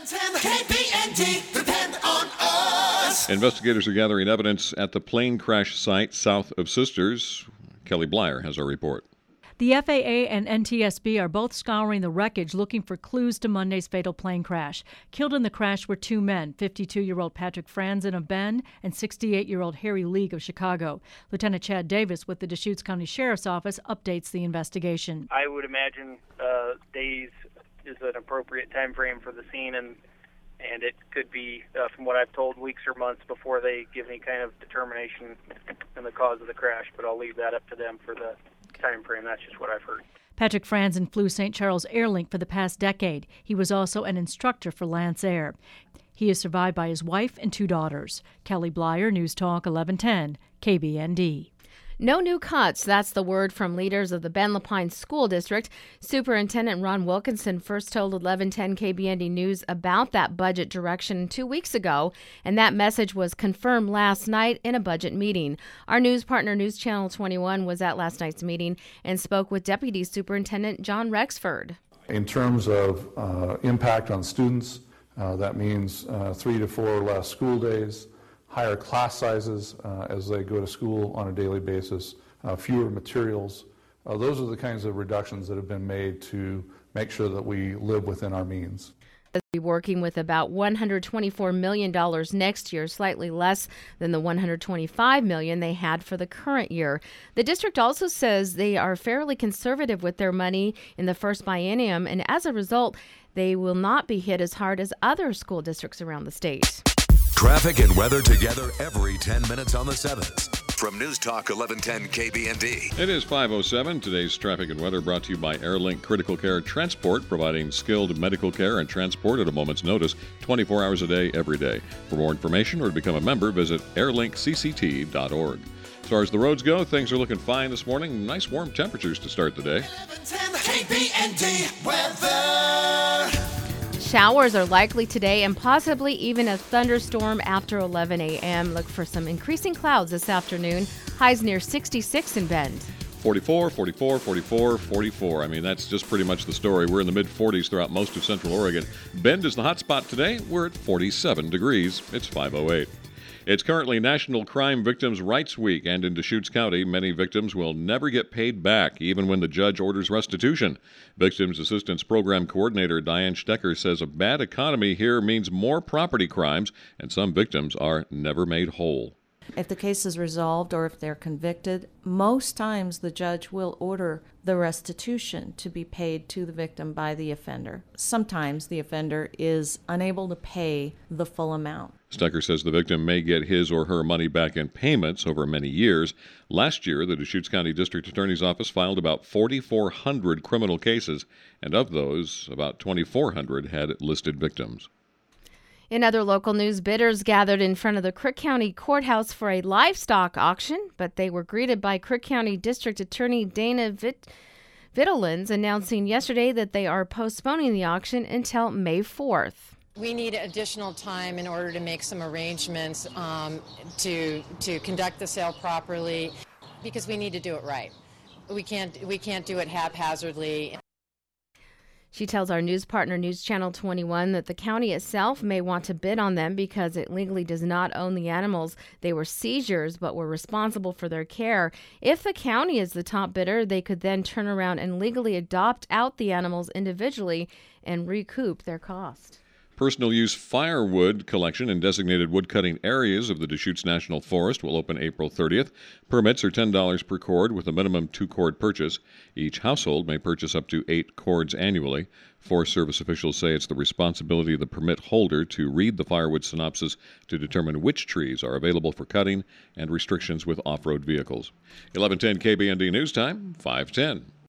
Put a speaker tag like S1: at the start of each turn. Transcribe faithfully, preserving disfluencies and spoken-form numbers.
S1: K B N D, depend on us.
S2: Investigators are gathering evidence at the plane crash site south of Sisters. Kelly Blyer has our report.
S3: The F A A and N T S B are both scouring the wreckage looking for clues to Monday's fatal plane crash. Killed in the crash were two men, fifty-two-year-old Patrick Franzen of Bend and sixty-eight-year-old Harry League of Chicago. Lieutenant Chad Davis with the Deschutes County Sheriff's Office updates the investigation.
S4: I would imagine uh, days is an appropriate time frame for the scene, and and it could be, uh, from what I've told, weeks or months before they give any kind of determination on the cause of the crash, but I'll leave that up to them for the time frame. That's just what I've heard.
S3: Patrick Franzen flew Saint Charles Airlink for the past decade. He was also an instructor for Lance Air. He is survived by his wife and two daughters. Kelly Blyer, News Talk eleven ten, K B N D.
S5: No new cuts. That's the word from leaders of the Bend LaPine School District. Superintendent Ron Wilkinson first told eleven ten K B N D News about that budget direction two weeks ago, and that message was confirmed last night in a budget meeting. Our news partner, News Channel twenty-one, was at last night's meeting and spoke with Deputy Superintendent John Rexford.
S6: In terms of uh, impact on students, uh, that means uh, three to four less school days, higher class sizes uh, as they go to school on a daily basis, uh, fewer materials. Uh, those are the kinds of reductions that have been made to make sure that we live within our means.
S5: We'll be working with about one hundred twenty-four million dollars next year, slightly less than the one hundred twenty-five million dollars they had for the current year. The district also says they are fairly conservative with their money in the first biennium, and as a result, they will not be hit as hard as other school districts around the state.
S7: Traffic and weather together every ten minutes on the sevens. From News Talk eleven ten K B N D.
S2: It is five oh seven. Today's traffic and weather brought to you by Airlink Critical Care Transport, providing skilled medical care and transport at a moment's notice, twenty-four hours a day, every day. For more information or to become a member, visit airlink c c t dot org. As far as the roads go, things are looking fine this morning. Nice warm temperatures to start the day.
S1: eleven ten K B N D weather.
S5: Showers are likely today and possibly even a thunderstorm after eleven a.m. Look for some increasing clouds this afternoon. Highs near sixty-six in Bend.
S2: forty-four, forty-four, forty-four, forty-four. I mean, that's just pretty much the story. We're in the mid forties throughout most of Central Oregon. Bend is the hot spot today. We're at forty-seven degrees. It's five oh eight. It's currently National Crime Victims' Rights Week, and in Deschutes County, many victims will never get paid back, even when the judge orders restitution. Victims Assistance Program Coordinator Diane Stecker says a bad economy here means more property crimes, and some victims are never made whole.
S8: If the case is resolved or if they're convicted, most times the judge will order the restitution to be paid to the victim by the offender. Sometimes the offender is unable to pay the full amount.
S2: Stecker says the victim may get his or her money back in payments over many years. Last year, the Deschutes County District Attorney's Office filed about forty-four hundred criminal cases, and of those, about twenty-four hundred had listed victims.
S5: In other local news, bidders gathered in front of the Crook County Courthouse for a livestock auction, but they were greeted by Crook County District Attorney Dana Vitt- Vittelens announcing yesterday that they are postponing the auction until May fourth.
S9: We need additional time in order to make some arrangements um, to to conduct the sale properly, because we need to do it right. We can't we can't do it haphazardly.
S5: She tells our news partner, News Channel twenty-one, that the county itself may want to bid on them because it legally does not own the animals. They were seizures, but were responsible for their care. If the county is the top bidder, they could then turn around and legally adopt out the animals individually and recoup their cost.
S2: Personal use firewood collection in designated woodcutting areas of the Deschutes National Forest will open April thirtieth. Permits are ten dollars per cord with a minimum two-cord purchase. Each household may purchase up to eight cords annually. Forest Service officials say it's the responsibility of the permit holder to read the firewood synopsis to determine which trees are available for cutting and restrictions with off-road vehicles. eleven ten K B N D News Time, five ten.